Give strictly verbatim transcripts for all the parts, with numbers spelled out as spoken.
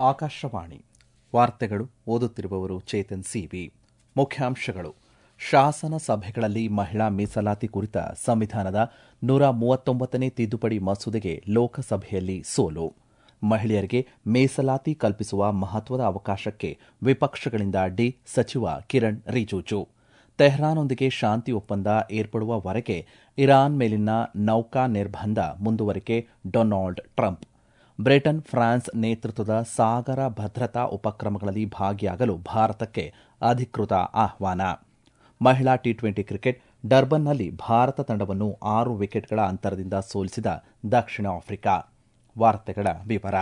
ಆಕಾಶವಾಣಿ ವಾರ್ತೆಗಳು ಓದುತ್ತಿರುವವರು ಚೇತನ್ ಸಿಬಿ. ಮುಖ್ಯಾಂಶಗಳು: ಶಾಸನ ಸಭೆಗಳಲ್ಲಿ ಮಹಿಳಾ ಮೀಸಲಾತಿ ಕುರಿತ ಸಂವಿಧಾನದ ನೂರ ಮೂವತ್ತೊಂಬತ್ತನೇ ತಿದ್ದುಪಡಿ ಮಸೂದೆಗೆ ಲೋಕಸಭೆಯಲ್ಲಿ ಸೋಲು. ಮಹಿಳೆಯರಿಗೆ ಮೀಸಲಾತಿ ಕಲ್ಪಿಸುವ ಮಹತ್ವದ ಅವಕಾಶಕ್ಕೆ ವಿಪಕ್ಷಗಳಿಂದ ಡಿ ಸಚಿವ ಕಿರಣ್ ರಿಜಿಜು. ತೆಹರಾನ್ನೊಂದಿಗೆ ಶಾಂತಿ ಒಪ್ಪಂದ ಏರ್ಪಡುವವರೆಗೆ ಇರಾನ್ ಮೇಲಿನ ನೌಕಾ ನಿರ್ಬಂಧ ಮುಂದುವರಿಕೆ ಡೊನಾಲ್ಡ್ ಟ್ರಂಪ್. ಬ್ರಿಟನ್, ಫ್ರಾನ್ಸ್ ನೇತೃತ್ವದ ಸಾಗರ ಭದ್ರತಾ ಉಪಕ್ರಮಗಳಲ್ಲಿ ಭಾಗಿಯಾಗಲು ಭಾರತಕ್ಕೆ ಅಧಿಕೃತ ಆಹ್ವಾನ. ಮಹಿಳಾ ಟಿ ಟ್ವೆಂಟಿ ಕ್ರಿಕೆಟ್ ಡರ್ಬನ್ನಲ್ಲಿ ಭಾರತ ತಂಡವನ್ನು ಆರು ವಿಕೆಟ್ಗಳ ಅಂತರದಿಂದ ಸೋಲಿಸಿದ ದಕ್ಷಿಣ ಆಫ್ರಿಕಾ. ವಾರ್ತೆಗಳ ವಿವರ.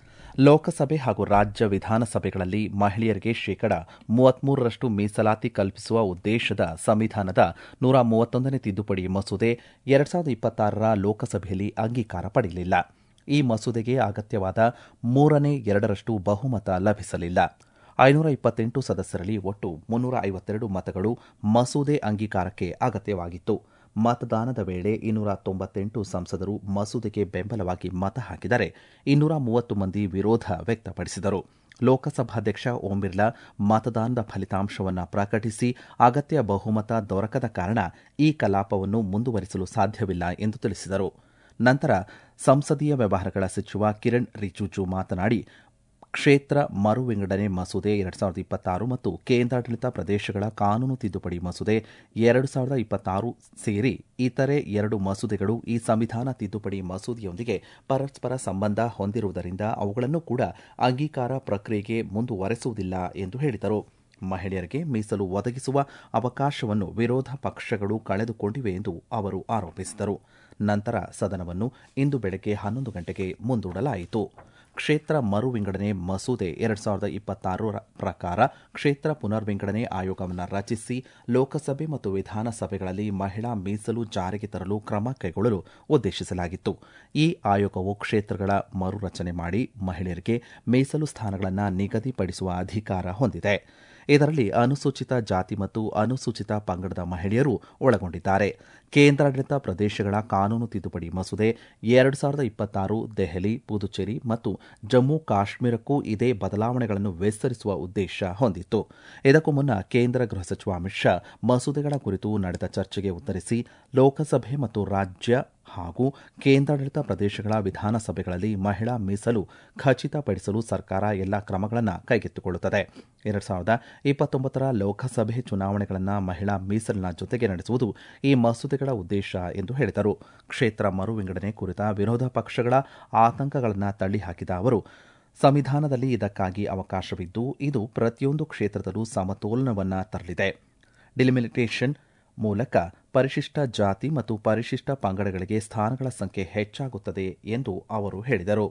ಲೋಕಸಭೆ ಹಾಗೂ ರಾಜ್ಯ ವಿಧಾನಸಭೆಗಳಲ್ಲಿ ಮಹಿಳೆಯರಿಗೆ ಶೇಕಡ ಮೂವತ್ಮೂರರಷ್ಟು ಮೀಸಲಾತಿ ಕಲ್ಪಿಸುವ ಉದ್ದೇಶದ ಸಂವಿಧಾನದ ನೂರ ಮೂವತ್ತೊಂದನೇ ತಿದ್ದುಪಡಿ ಮಸೂದೆ ಎರಡು ಸಾವಿರದ ಇಪ್ಪತ್ತಾರರ ಲೋಕಸಭೆಯಲ್ಲಿ ಅಂಗೀಕಾರ ಪಡೆಯಲಿಲ್ಲ. ಈ ಮಸೂದೆಗೆ ಅಗತ್ಯವಾದ ಮೂರನೇ ಎರಡರಷ್ಟು ಬಹುಮತ ಲಭಿಸಲಿಲ್ಲ. ಐನೂರ ಇಪ್ಪತ್ತೆಂಟು ಸದಸ್ಯರಲ್ಲಿ ಒಟ್ಟು ಮುನ್ನೂರ ಐವತ್ತೆರಡು ಮತಗಳು ಮಸೂದೆ ಅಂಗೀಕಾರಕ್ಕೆ ಅಗತ್ಯವಾಗಿತ್ತು. ಮತದಾನದ ವೇಳೆ ಇನ್ನೂರ ತೊಂಬತ್ತೆಂಟು ಸಂಸದರು ಮಸೂದೆಗೆ ಬೆಂಬಲವಾಗಿ ಮತ ಹಾಕಿದರೆ ಇನ್ನೂರ ಮೂವತ್ತು ಮಂದಿ ವಿರೋಧ ವ್ಯಕ್ತಪಡಿಸಿದರು. ಲೋಕಸಭಾಧ್ಯಕ್ಷ ಓಂ ಬಿರ್ಲಾ ಮತದಾನದ ಫಲಿತಾಂಶವನ್ನು ಪ್ರಕಟಿಸಿ ಅಗತ್ಯ ಬಹುಮತ ದೊರಕದ ಕಾರಣ ಈ ಕಲಾಪವನ್ನು ಮುಂದುವರಿಸಲು ಸಾಧ್ಯವಿಲ್ಲ ಎಂದು ತಿಳಿಸಿದರು. ನಂತರ ಸಂಸದೀಯ ವ್ಯವಹಾರಗಳ ಸಚಿವ ಕಿರಣ್ ರಿಜಿಜು ಮಾತನಾಡಿ, ಕ್ಷೇತ್ರ ಮರು ವಿಂಗಡಣೆ ಮಸೂದೆ ಎರಡು ಸಾವಿರದ ಇಪ್ಪತ್ತಾರು ಮತ್ತು ಕೇಂದ್ರಾಡಳಿತ ಪ್ರದೇಶಗಳ ಕಾನೂನು ತಿದ್ದುಪಡಿ ಮಸೂದೆ ಎರಡು ಸಾವಿರದ ಇಪ್ಪತ್ತಾರು ಸೇರಿ ಇತರೆ ಎರಡು ಮಸೂದೆಗಳು ಈ ಸಂವಿಧಾನ ತಿದ್ದುಪಡಿ ಮಸೂದೆಯೊಂದಿಗೆ ಪರಸ್ಪರ ಸಂಬಂಧ ಹೊಂದಿರುವುದರಿಂದ ಅವುಗಳನ್ನು ಕೂಡ ಅಂಗೀಕಾರ ಪ್ರಕ್ರಿಯೆಗೆ ಮುಂದುವರೆಸುವುದಿಲ್ಲ ಎಂದು ಹೇಳಿದರು. ಮಹಿಳೆಯರಿಗೆ ಮೀಸಲು ಒದಗಿಸುವ ಅವಕಾಶವನ್ನು ವಿರೋಧ ಪಕ್ಷಗಳು ಕಳೆದುಕೊಂಡಿವೆ ಎಂದು ಅವರು ಆರೋಪಿಸಿದರು. ನಂತರ ಸದನವನ್ನು ಇಂದು ಬೆಳಗ್ಗೆ ಹನ್ನೊಂದು ಗಂಟೆಗೆ ಮುಂದೂಡಲಾಯಿತು. ಕ್ಷೇತ್ರ ಮರು ವಿಂಗಡಣೆ ಮಸೂದೆ ಎರಡು ಸಾವಿರದ ಇಪ್ಪತ್ತಾರರ ಪ್ರಕಾರ ಕ್ಷೇತ್ರ ಪುನರ್ ವಿಂಗಡಣೆ ಆಯೋಗವನ್ನು ರಚಿಸಿ ಲೋಕಸಭೆ ಮತ್ತು ವಿಧಾನಸಭೆಗಳಲ್ಲಿ ಮಹಿಳಾ ಮೀಸಲು ಜಾರಿಗೆ ತರಲು ಕ್ರಮ ಕೈಗೊಳ್ಳಲು ಉದ್ದೇಶಿಸಲಾಗಿತ್ತು. ಈ ಆಯೋಗವು ಕ್ಷೇತ್ರಗಳ ಮರು ರಚನೆ ಮಾಡಿ ಮಹಿಳೆಯರಿಗೆ ಮೀಸಲು ಸ್ಥಾನಗಳನ್ನು ನಿಗದಿಪಡಿಸುವ ಅಧಿಕಾರ ಹೊಂದಿದೆ. ಇದರಲ್ಲಿ ಅನುಸೂಚಿತ ಜಾತಿ ಮತ್ತು ಅನುಸೂಚಿತ ಪಂಗಡದ ಮಹಿಳೆಯರು ಒಳಗೊಂಡಿದ್ದಾರೆ. ಕೇಂದ್ರಾಡಳಿತ ಪ್ರದೇಶಗಳ ಕಾನೂನು ತಿದ್ದುಪಡಿ ಮಸೂದೆ ಎರಡು ಸಾವಿರದ ಇಪ್ಪತ್ತಾರು ದೆಹಲಿ, ಪುದುಚೇರಿ ಮತ್ತು ಜಮ್ಮು ಕಾಶ್ಮೀರಕ್ಕೂ ಇದೇ ಬದಲಾವಣೆಗಳನ್ನು ವಿಸ್ತರಿಸುವ ಉದ್ದೇಶ ಹೊಂದಿತ್ತು. ಇದಕ್ಕೂ ಮುನ್ನ ಕೇಂದ್ರ ಗೃಹ ಸಚಿವ ಅಮಿತ್ ಶಾ ಮಸೂದೆಗಳ ಕುರಿತು ನಡೆದ ಚರ್ಚೆಗೆ ಉತ್ತರಿಸಿ, ಲೋಕಸಭೆ ಮತ್ತು ರಾಜ್ಯ ಹಾಗೂ ಕೇಂದ್ರಾಡಳಿತ ಪ್ರದೇಶಗಳ ವಿಧಾನಸಭೆಗಳಲ್ಲಿ ಮಹಿಳಾ ಮೀಸಲು ಖಚಿತಪಡಿಸಲು ಸರ್ಕಾರ ಎಲ್ಲ ಕ್ರಮಗಳನ್ನು ಕೈಗೆತ್ತಿಕೊಳ್ಳುತ್ತದೆ. ಎರಡು ಸಾವಿರದ ಇಪ್ಪತ್ತೊಂಬತ್ತರ ಲೋಕಸಭೆ ಚುನಾವಣೆಗಳನ್ನು ಮಹಿಳಾ ಮೀಸಲಿನ ಜೊತೆಗೆ ನಡೆಸುವುದು ಈ ಮಸೂದೆಗಳ ಉದ್ದೇಶ ಎಂದು ಹೇಳಿದರು. ಕ್ಷೇತ್ರ ಮರು ವಿಂಗಡಣೆ ಕುರಿತ ವಿರೋಧ ಪಕ್ಷಗಳ ಆತಂಕಗಳನ್ನು ತಳ್ಳಿಹಾಕಿದ ಅವರು, ಸಂವಿಧಾನದಲ್ಲಿ ಇದಕ್ಕಾಗಿ ಅವಕಾಶವಿದ್ದು ಇದು ಪ್ರತಿಯೊಂದು ಕ್ಷೇತ್ರದಲ್ಲೂ ಸಮತೋಲನವನ್ನು ತರಲಿದೆ. ಡಿಲಿಮಿಟೇಷನ್ ಮೂಲಕ ಪರಿಶಿಷ್ಟ ಜಾತಿ ಮತ್ತು ಪರಿಶಿಷ್ಟ ಪಂಗಡಗಳಿಗೆ ಸ್ಥಾನಗಳ ಸಂಖ್ಯೆ ಹೆಚ್ಚಾಗುತ್ತದೆ ಎಂದು ಅವರು ಹೇಳಿದರು.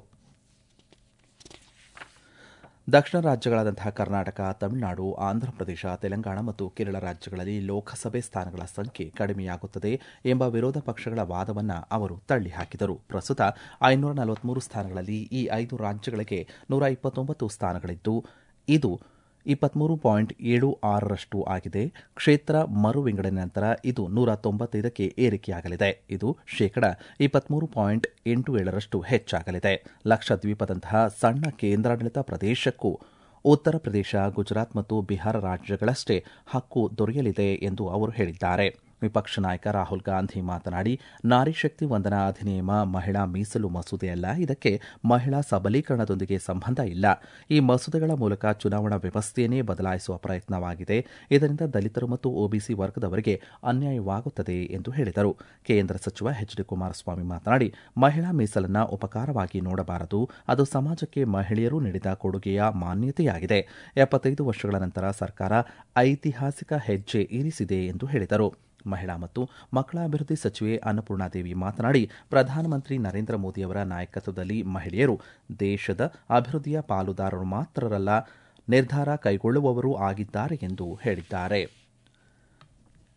ದಕ್ಷಿಣ ರಾಜ್ಯಗಳಾದಂತಹ ಕರ್ನಾಟಕ, ತಮಿಳುನಾಡು, ಆಂಧ್ರಪ್ರದೇಶ, ತೆಲಂಗಾಣ ಮತ್ತು ಕೇರಳ ರಾಜ್ಯಗಳಲ್ಲಿ ಲೋಕಸಭೆ ಸ್ಥಾನಗಳ ಸಂಖ್ಯೆ ಕಡಿಮೆಯಾಗುತ್ತದೆ ಎಂಬ ವಿರೋಧ ಪಕ್ಷಗಳ ವಾದವನ್ನು ಅವರು ತಳ್ಳಿಹಾಕಿದರು. ಪ್ರಸ್ತುತ ಐನೂರ ನಲವತ್ಮೂರು ಸ್ಥಾನಗಳಲ್ಲಿ ಈ ಐದು ರಾಜ್ಯಗಳಿಗೆ ನೂರ ಇಪ್ಪತ್ತೊಂಬತ್ತು ಸ್ಥಾನಗಳಿದ್ದು ಇದು ಇಪ್ಪತ್ಮೂರು ಪಾಯಿಂಟ್ ಏಳು ಆರರಷ್ಟು ಆಗಿದೆ. ಕ್ಷೇತ್ರ ಮರು ವಿಂಗಡಣೆ ನಂತರ ಇದು ನೂರ ತೊಂಬತ್ತೈದಕ್ಕೆ ಏರಿಕೆಯಾಗಲಿದೆ. ಇದು ಶೇಕಡ ಇಪ್ಪತ್ಮೂರು ಪಾಯಿಂಟ್ ಎಂಟು ಏಳರಷ್ಟು ಹೆಚ್ಚಾಗಲಿದೆ. ಲಕ್ಷದ್ವೀಪದಂತಹ ಸಣ್ಣ ಕೇಂದ್ರಾಡಳಿತ ಪ್ರದೇಶಕ್ಕೂ ಉತ್ತರ ಪ್ರದೇಶ, ಗುಜರಾತ್ ಮತ್ತು ಬಿಹಾರ ರಾಜ್ಯಗಳಷ್ಟೇ ಹಕ್ಕು ದೊರೆಯಲಿದೆ ಎಂದು ಅವರು ಹೇಳಿದ್ದಾರೆ. ವಿಪಕ್ಷ ನಾಯಕ ರಾಹುಲ್ ಗಾಂಧಿ ಮಾತನಾಡಿ, ನಾರಿ ಶಕ್ತಿ ವಂದನಾ ಅಧಿನಿಯಮ ಮಹಿಳಾ ಮೀಸಲು ಮಸೂದೆಯಲ್ಲ, ಇದಕ್ಕೆ ಮಹಿಳಾ ಸಬಲೀಕರಣದೊಂದಿಗೆ ಸಂಬಂಧ ಇಲ್ಲ. ಈ ಮಸೂದೆಗಳ ಮೂಲಕ ಚುನಾವಣಾ ವ್ಯವಸ್ಥೆಯನ್ನೇ ಬದಲಾಯಿಸುವ ಪ್ರಯತ್ನವಾಗಿದೆ. ಇದರಿಂದ ದಲಿತರು ಮತ್ತು ಒಬಿಸಿ ವರ್ಗದವರಿಗೆ ಅನ್ಯಾಯವಾಗುತ್ತದೆ ಎಂದು ಹೇಳಿದರು. ಕೇಂದ್ರ ಸಚಿವ ಎಚ್ ಡಿ ಕುಮಾರಸ್ವಾಮಿ ಮಾತನಾಡಿ, ಮಹಿಳಾ ಮೀಸಲನ್ನು ಉಪಕಾರವಾಗಿ ನೋಡಬಾರದು, ಅದು ಸಮಾಜಕ್ಕೆ ಮಹಿಳೆಯರು ನೀಡಿದ ಕೊಡುಗೆಯ ಮಾನ್ಯತೆಯಾಗಿದೆ. ಎಪ್ಪತ್ತೈದು ವರ್ಷಗಳ ನಂತರ ಸರ್ಕಾರ ಐತಿಹಾಸಿಕ ಹೆಜ್ಜೆ ಇರಿಸಿದೆ ಎಂದು ಹೇಳಿದರು. ಮಹಿಳಾ ಮತ್ತು ಮಕ್ಕಳ ಅಭಿವೃದ್ಧಿ ಸಚಿವೆ ಅನ್ನಪೂರ್ಣಾದೇವಿ ಮಾತನಾಡಿ, ಪ್ರಧಾನಮಂತ್ರಿ ನರೇಂದ್ರ ಮೋದಿಯವರ ನಾಯಕತ್ವದಲ್ಲಿ ಮಹಿಳೆಯರು ದೇಶದ ಅಭಿವೃದ್ಧಿಯ ಪಾಲುದಾರರು ಮಾತ್ರರಲ್ಲ, ನಿರ್ಧಾರ ಕೈಗೊಳ್ಳುವವರೂ ಆಗಿದ್ದಾರೆ ಎಂದು ಹೇಳಿದ್ದಾರೆ.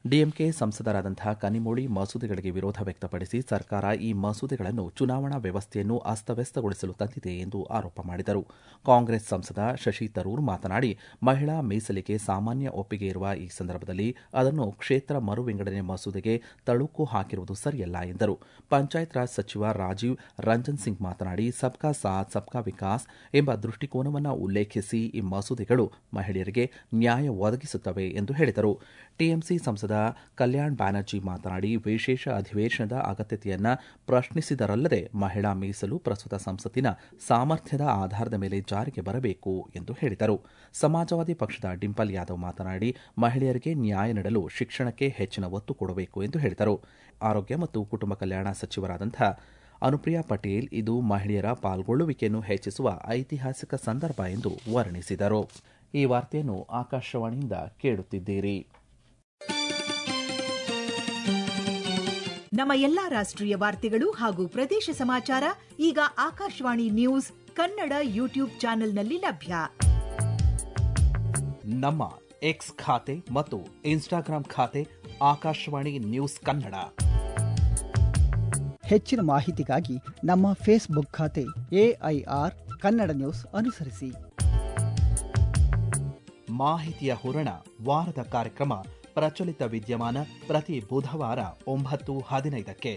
ಡಿಎಂಕೆ ಸಂಸದರಾದಂತಹ ಕನಿಮೊಳಿ ಮಸೂದೆಗಳಿಗೆ ವಿರೋಧ ವ್ಯಕ್ತಪಡಿಸಿ ಸರ್ಕಾರ ಈ ಮಸೂದೆಗಳನ್ನು ಚುನಾವಣಾ ವ್ಯವಸ್ಥೆಯನ್ನು ಅಸ್ತವ್ಯಸ್ತಗೊಳಿಸಲು ತಂದಿದೆ ಎಂದು ಆರೋಪ ಮಾಡಿದರು. ಕಾಂಗ್ರೆಸ್ ಸಂಸದ ಶಶಿ ತರೂರ್ ಮಾತನಾಡಿ, ಮಹಿಳಾ ಮೀಸಲಿಗೆ ಸಾಮಾನ್ಯ ಒಪ್ಪಿಗೆ ಇರುವ ಈ ಸಂದರ್ಭದಲ್ಲಿ ಅದನ್ನು ಕ್ಷೇತ್ರ ಮರು ವಿಂಗಡಣೆ ಮಸೂದೆಗೆ ತಳುಕು ಹಾಕಿರುವುದು ಸರಿಯಲ್ಲ ಎಂದರು. ಪಂಚಾಯತ್ ರಾಜ್ ಸಚಿವ ರಾಜೀವ್ ರಂಜನ್ ಸಿಂಗ್ ಮಾತನಾಡಿ, ಸಬ್ಕಾ ಸಾಥ್ ಸಬ್ಕಾ ವಿಕಾಸ್ ಎಂಬ ದೃಷ್ಟಿಕೋನವನ್ನು ಉಲ್ಲೇಖಿಸಿ ಈ ಮಸೂದೆಗಳು ಮಹಿಳೆಯರಿಗೆ ನ್ಯಾಯ ಒದಗಿಸುತ್ತವೆ ಎಂದು ಹೇಳಿದರು. ಟಿಎಂಸಿ ಸಂಸದ ಕಲ್ಯಾಣ್ ಬ್ಯಾನರ್ಜಿ ಮಾತನಾಡಿ, ವಿಶೇಷ ಅಧಿವೇಶನದ ಅಗತ್ಯತೆಯನ್ನು ಪ್ರಶ್ನಿಸಿದರಲ್ಲದೆ ಮಹಿಳಾ ಮೀಸಲು ಪ್ರಸ್ತುತ ಸಂಸತ್ತಿನ ಸಾಮರ್ಥ್ಯದ ಆಧಾರದ ಮೇಲೆ ಜಾರಿಗೆ ಬರಬೇಕು ಎಂದು ಹೇಳಿದರು. ಸಮಾಜವಾದಿ ಪಕ್ಷದ ಡಿಂಪಲ್ ಯಾದವ್ ಮಾತನಾಡಿ, ಮಹಿಳೆಯರಿಗೆ ನ್ಯಾಯ ನೀಡಲು ಶಿಕ್ಷಣಕ್ಕೆ ಹೆಚ್ಚಿನ ಒತ್ತು ಕೊಡಬೇಕು ಎಂದು ಹೇಳಿದರು. ಆರೋಗ್ಯ ಮತ್ತು ಕುಟುಂಬ ಕಲ್ಯಾಣ ಸಚಿವರಾದಂತಹ ಅನುಪ್ರಿಯಾ ಪಟೇಲ್, ಇದು ಮಹಿಳೆಯರ ಪಾಲ್ಗೊಳ್ಳುವಿಕೆಯನ್ನು ಹೆಚ್ಚಿಸುವ ಐತಿಹಾಸಿಕ ಸಂದರ್ಭ ಎಂದು ವರ್ಣಿಸಿದರು. ಈ ವಾರ್ತೆಯನ್ನು ಆಕಾಶವಾಣಿಯಿಂದ ಕೇಳುತ್ತಿದ್ದೀರಿ. ನಮ್ಮ ಎಲ್ಲಾ ರಾಷ್ಟ್ರೀಯ ವಾರ್ತೆಗಳು ಹಾಗೂ ಪ್ರದೇಶ ಸಮಾಚಾರ ಈಗ ಆಕಾಶವಾಣಿ ನ್ಯೂಸ್ ಕನ್ನಡ ಯೂಟ್ಯೂಬ್ ಚಾನೆಲ್ನಲ್ಲಿ ಲಭ್ಯ. ನಮ್ಮ ಎಕ್ಸ್ ಖಾತೆ ಮತ್ತು ಇನ್ಸ್ಟಾಗ್ರಾಂ ಖಾತೆ ಆಕಾಶವಾಣಿ ನ್ಯೂಸ್ ಕನ್ನಡ. ಹೆಚ್ಚಿನ ಮಾಹಿತಿಗಾಗಿ ನಮ್ಮ ಫೇಸ್ಬುಕ್ ಖಾತೆ ಎಐಆರ್ ಕನ್ನಡ ನ್ಯೂಸ್ ಅನುಸರಿಸಿ. ಮಾಹಿತಿಯ ಹೂರಣ ವಾರದ ಕಾರ್ಯಕ್ರಮ ಪ್ರಚಲಿತ ವಿದ್ಯಮಾನ ಪ್ರತಿ ಬುಧವಾರ ಒಂಬತ್ತು ಹದಿನೈದಕ್ಕೆ.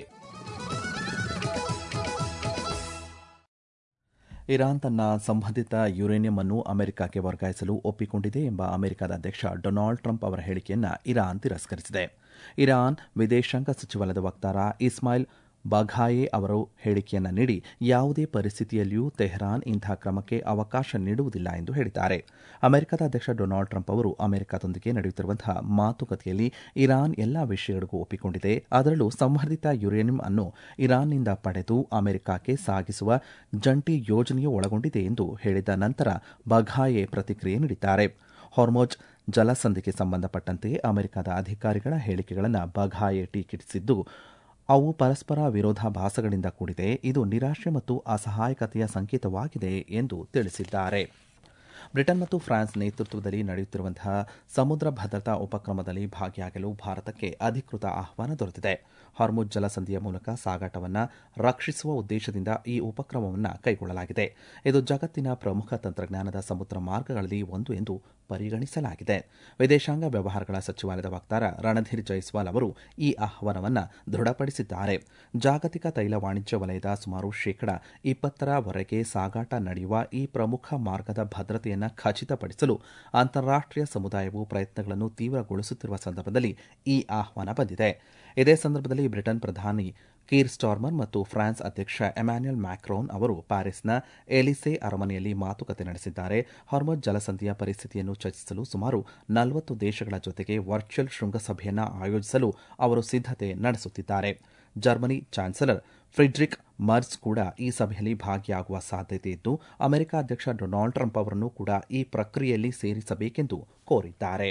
ಇರಾನ್ ತನ್ನ ಸಂಬಂಧಿತ ಯುರೇನಿಯಂ ಅನ್ನು ಅಮೆರಿಕಕ್ಕೆ ವರ್ಗಾಯಿಸಲು ಒಪ್ಪಿಕೊಂಡಿದೆ ಎಂಬ ಅಮೆರಿಕದ ಅಧ್ಯಕ್ಷ ಡೊನಾಲ್ಡ್ ಟ್ರಂಪ್ ಅವರ ಹೇಳಿಕೆಯನ್ನು ಇರಾನ್ ತಿರಸ್ಕರಿಸಿದೆ. ಇರಾನ್ ವಿದೇಶಾಂಗ ಸಚಿವಾಲಯದ ವಕ್ತಾರ ಇಸ್ಮಾಯಿಲ್ ಬಘಾಯೆ ಅವರು ಹೇಳಿಕೆಯನ್ನು ನೀಡಿ, ಯಾವುದೇ ಪರಿಸ್ಥಿತಿಯಲ್ಲಿಯೂ ತೆಹರಾನ್ ಇಂತಹ ಕ್ರಮಕ್ಕೆ ಅವಕಾಶ ನೀಡುವುದಿಲ್ಲ ಎಂದು ಹೇಳಿದ್ದಾರೆ. ಅಮೆರಿಕದ ಅಧ್ಯಕ್ಷ ಡೊನಾಲ್ಡ್ ಟ್ರಂಪ್ ಅವರು ಅಮೆರಿಕದೊಂದಿಗೆ ನಡೆಯುತ್ತಿರುವಂತಹ ಮಾತುಕತೆಯಲ್ಲಿ ಇರಾನ್ ಎಲ್ಲಾ ವಿಷಯಗಳಿಗೂ ಒಪ್ಪಿಕೊಂಡಿದೆ, ಅದರಲ್ಲೂ ಸಂವರ್ಧಿತ ಯುರೇನಿಯಂ ಅನ್ನು ಇರಾನ್ನಿಂದ ಪಡೆದು ಅಮೆರಿಕಕ್ಕೆ ಸಾಗಿಸುವ ಜಂಟಿ ಯೋಜನೆಯೂ ಒಳಗೊಂಡಿದೆ ಎಂದು ಹೇಳಿದ ನಂತರ ಬಘಾಯೆ ಪ್ರತಿಕ್ರಿಯೆ ನೀಡಿದ್ದಾರೆ. ಹಾರ್ಮುಜ್ ಜಲಸಂಧಿಗೆ ಸಂಬಂಧಪಟ್ಟಂತೆ ಅಮೆರಿಕದ ಅಧಿಕಾರಿಗಳ ಹೇಳಿಕೆಗಳನ್ನು ಬಘಾಯೆ ಟೀಕಿಸಿದ್ದು, ಅವು ಪರಸ್ಪರ ವಿರೋಧಾಭಾಸಗಳಿಂದ ಕೂಡಿದೆ, ಇದು ನಿರಾಶೆ ಮತ್ತು ಅಸಹಾಯಕತೆಯ ಸಂಕೇತವಾಗಿದೆ ಎಂದು ತಿಳಿಸಿದ್ದಾರೆ. ಬ್ರಿಟನ್ ಮತ್ತು ಫ್ರಾನ್ಸ್ ನೇತೃತ್ವದಲ್ಲಿ ನಡೆಯುತ್ತಿರುವಂತಹ ಸಮುದ್ರ ಭದ್ರತಾ ಉಪಕ್ರಮದಲ್ಲಿ ಭಾಗಿಯಾಗಲು ಭಾರತಕ್ಕೆ ಅಧಿಕೃತ ಆಹ್ವಾನ ದೊರೆತಿದೆ. ಹಾರ್ಮುಜ್ ಜಲಸಂಧಿಯ ಮೂಲಕ ಸಾಗಾಟವನ್ನು ರಕ್ಷಿಸುವ ಉದ್ದೇಶದಿಂದ ಈ ಉಪಕ್ರಮವನ್ನು ಕೈಗೊಳ್ಳಲಾಗಿದೆ. ಇದು ಜಗತ್ತಿನ ಪ್ರಮುಖ ತಂತ್ರಜ್ಞಾನದ ಸಮುದ್ರ ಮಾರ್ಗಗಳಲ್ಲಿ ಒಂದು ಎಂದು ಪರಿಗಣಿಸಲಾಗಿದೆ. ವಿದೇಶಾಂಗ ವ್ಯವಹಾರಗಳ ಸಚಿವಾಲಯದ ವಕ್ತಾರ ರಣಧೀರ್ ಜೈಸ್ವಾಲ್ ಅವರು ಈ ಆಹ್ವಾನವನ್ನು ದೃಢಪಡಿಸಿದ್ದಾರೆ. ಜಾಗತಿಕ ತೈಲ ವಾಣಿಜ್ಯ ವಲಯದ ಸುಮಾರು ಶೇಕಡಾ ಇಪ್ಪತ್ತರವರೆಗೆ ಸಾಗಾಟ ನಡೆಯುವ ಈ ಪ್ರಮುಖ ಮಾರ್ಗದ ಭದ್ರತೆಯನ್ನು ಖಚಿತಪಡಿಸಲು ಅಂತಾರಾಷ್ಟೀಯ ಸಮುದಾಯವು ಪ್ರಯತ್ನಗಳನ್ನು ತೀವ್ರಗೊಳಿಸುತ್ತಿರುವ ಸಂದರ್ಭದಲ್ಲಿ ಈ ಆಹ್ವಾನ ಬಂದಿದೆ. ಇದೇ ಸಂದರ್ಭದಲ್ಲಿ ಬ್ರಿಟನ್ ಪ್ರಧಾನಿ ಕೀರ್ ಸ್ಟಾರ್ಮರ್ ಮತ್ತು ಫ್ರಾನ್ಸ್ ಅಧ್ಯಕ್ಷ ಎಮ್ಯಾನ್ಯುಯಲ್ ಮ್ಯಾಕ್ರೋನ್ ಅವರು ಪ್ಯಾರಿಸ್ನ ಎಲಿಸೆ ಅರಮನೆಯಲ್ಲಿ ಮಾತುಕತೆ ನಡೆಸಿದ್ದಾರೆ. ಹಾರ್ಮುಜ್ ಜಲಸಂಧಿಯ ಪರಿಸ್ಥಿತಿಯನ್ನು ಚರ್ಚಿಸಲು ಸುಮಾರು ನಲವತ್ತು ದೇಶಗಳ ಜೊತೆಗೆ ವರ್ಚುವಲ್ ಶೃಂಗಸಭೆಯನ್ನು ಆಯೋಜಿಸಲು ಅವರು ಸಿದ್ದತೆ ನಡೆಸುತ್ತಿದ್ದಾರೆ. ಜರ್ಮನಿ ಚಾನ್ಸಲರ್ ಫ್ರಿಡ್ರಿಕ್ ಮರ್ಜ್ ಕೂಡ ಈ ಸಭೆಯಲ್ಲಿ ಭಾಗಿಯಾಗುವ ಸಾಧ್ಯತೆ ಇದ್ದು, ಅಮೆರಿಕ ಅಧ್ಯಕ್ಷ ಡೊನಾಲ್ಡ್ ಟ್ರಂಪ್ ಅವರನ್ನು ಕೂಡ ಈ ಪ್ರಕ್ರಿಯೆಯಲ್ಲಿ ಸೇರಿಸಬೇಕೆಂದು ಕೋರಿದ್ದಾರೆ.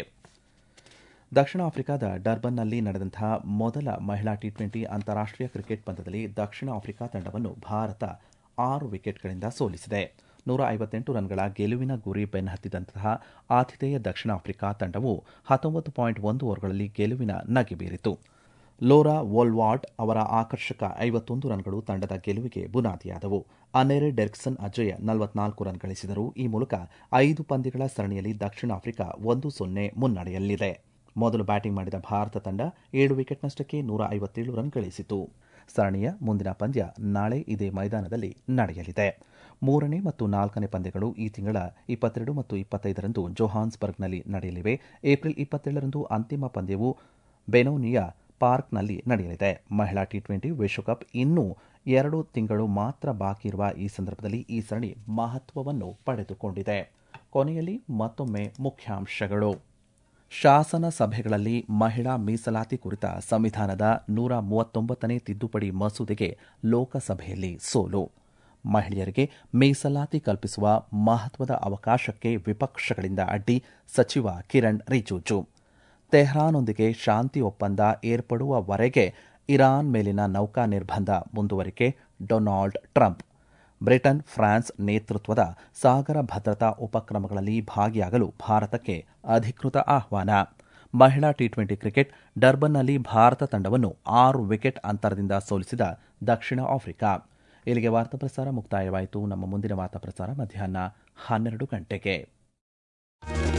ದಕ್ಷಿಣ ಆಫ್ರಿಕಾದ ಡರ್ಬನ್ನಲ್ಲಿ ನಡೆದಂತಹ ಮೊದಲ ಮಹಿಳಾ ಟಿ ಟ್ವೆಂಟಿ ಅಂತಾರಾಷ್ಟೀಯ ಕ್ರಿಕೆಟ್ ಪಂದ್ಯದಲ್ಲಿ ದಕ್ಷಿಣ ಆಫ್ರಿಕಾ ತಂಡವನ್ನು ಭಾರತ ಆರು ವಿಕೆಟ್ಗಳಿಂದ ಸೋಲಿಸಿದೆ. ನೂರ ಐವತ್ತೆಂಟು ರನ್ಗಳ ಗೆಲುವಿನ ಗುರಿ ಬೆನ್ನಹತ್ತಿದಂತಹ ಆತಿಥೇಯ ದಕ್ಷಿಣ ಆಫ್ರಿಕಾ ತಂಡವು ಹತ್ತೊಂಬತ್ತು ಪಾಯಿಂಟ್ ಒಂದು ಓವರ್ಗಳಲ್ಲಿ ಗೆಲುವಿನ ನಗೆ ಬೀರಿತು. ಲೋರಾ ವೋಲ್ವಾರ್ಡ್ ಅವರ ಆಕರ್ಷಕ ಐವತ್ತೊಂದು ರನ್ಗಳು ತಂಡದ ಗೆಲುವಿಗೆ ಬುನಾದಿಯಾದವು. ಅನೆರೆ ಡೆರ್ಕ್ಸನ್ ಅಜೇಯ ನಲವತ್ನಾಲ್ಕು ರನ್ ಗಳಿಸಿದರು. ಈ ಮೂಲಕ ಐದು ಪಂದ್ಯಗಳ ಸರಣಿಯಲ್ಲಿ ದಕ್ಷಿಣ ಆಫ್ರಿಕಾ ಒಂದು ಸೊನ್ನೆ ಮುನ್ನಡೆಯಲ್ಲಿದೆ. ಮೊದಲು ಬ್ಯಾಟಿಂಗ್ ಮಾಡಿದ ಭಾರತ ತಂಡ ಏಳು ವಿಕೆಟ್ನಷ್ಟಕ್ಕೆ ನೂರ ಐವತ್ತೇಳು ರನ್ ಗಳಿಸಿತು. ಸರಣಿಯ ಮುಂದಿನ ಪಂದ್ಯ ನಾಳೆ ಇದೇ ಮೈದಾನದಲ್ಲಿ ನಡೆಯಲಿದೆ. ಮೂರನೇ ಮತ್ತು ನಾಲ್ಕನೇ ಪಂದ್ಯಗಳು ಈ ತಿಂಗಳ ಇಪ್ಪತ್ತೆರಡು ಮತ್ತು ಇಪ್ಪತ್ತೈದರಂದು ಜೋಹಾನ್ಸ್ಬರ್ಗ್ನಲ್ಲಿ ನಡೆಯಲಿವೆ. ಏಪ್ರಿಲ್ ಇಪ್ಪತ್ತೇಳರಂದು ಅಂತಿಮ ಪಂದ್ಯವು ಬೆನೋನಿಯಾ ಪಾರ್ಕ್ನಲ್ಲಿ ನಡೆಯಲಿದೆ. ಮಹಿಳಾ ಟಿ ಟ್ವೆಂಟಿ ವಿಶ್ವಕಪ್ ಇನ್ನೂ ಎರಡು ತಿಂಗಳು ಮಾತ್ರ ಬಾಕಿ ಇರುವ ಈ ಸಂದರ್ಭದಲ್ಲಿ ಈ ಸರಣಿ ಮಹತ್ವವನ್ನು ಪಡೆದುಕೊಂಡಿದೆ. ಕೊನೆಯಲ್ಲಿ ಮತ್ತೊಮ್ಮೆ ಮುಖ್ಯಾಂಶಗಳು. ಶಾಸನ ಸಭೆಗಳಲ್ಲಿ ಮಹಿಳಾ ಮೀಸಲಾತಿ ಕುರಿತ ಸಂವಿಧಾನದ ನೂರ ಮೂವತ್ತೊಂಬತ್ತನೇ ತಿದ್ದುಪಡಿ ಮಸೂದೆಗೆ ಲೋಕಸಭೆಯಲ್ಲಿ ಸೋಲು. ಮಹಿಳೆಯರಿಗೆ ಮೀಸಲಾತಿ ಕಲ್ಪಿಸುವ ಮಹತ್ವದ ಅವಕಾಶಕ್ಕೆ ವಿಪಕ್ಷಗಳಿಂದ ಅಡ್ಡಿ, ಸಚಿವ ಕಿರಣ್ ರಿಜಿಜು. ತೆಹರಾನ್ನೊಂದಿಗೆ ಶಾಂತಿ ಒಪ್ಪಂದ ಏರ್ಪಡುವವರೆಗೆ ಇರಾನ್ ಮೇಲಿನ ನೌಕಾ ನಿರ್ಬಂಧ ಮುಂದುವರಿಕೆ, ಡೊನಾಲ್ಡ್ ಟ್ರಂಪ್. ಬ್ರಿಟನ್, ಫ್ರಾನ್ಸ್ ನೇತೃತ್ವದ ಸಾಗರ ಭದ್ರತಾ ಉಪಕ್ರಮಗಳಲ್ಲಿ ಭಾಗಿಯಾಗಲು ಭಾರತಕ್ಕೆ ಅಧಿಕೃತ ಆಹ್ವಾನ. ಮಹಿಳಾ ಟಿ ಟ್ವೆಂಟಿ ಕ್ರಿಕೆಟ್ ಡರ್ಬನ್ನಲ್ಲಿ ಭಾರತ ತಂಡವನ್ನು ಆರು ವಿಕೆಟ್ ಅಂತರದಿಂದ ಸೋಲಿಸಿದ ದಕ್ಷಿಣ ಆಫ್ರಿಕಾ. ಇಲ್ಲಿಗೆ ವಾರ್ತಾ ಪ್ರಸಾರ ಮುಕ್ತಾಯವಾಯಿತು. ನಮ್ಮ ಮುಂದಿನ ವಾರ್ತಾ ಪ್ರಸಾರ ಮಧ್ಯಾಹ್ನ ಹನ್ನೆರಡು ಗಂಟೆಗೆ.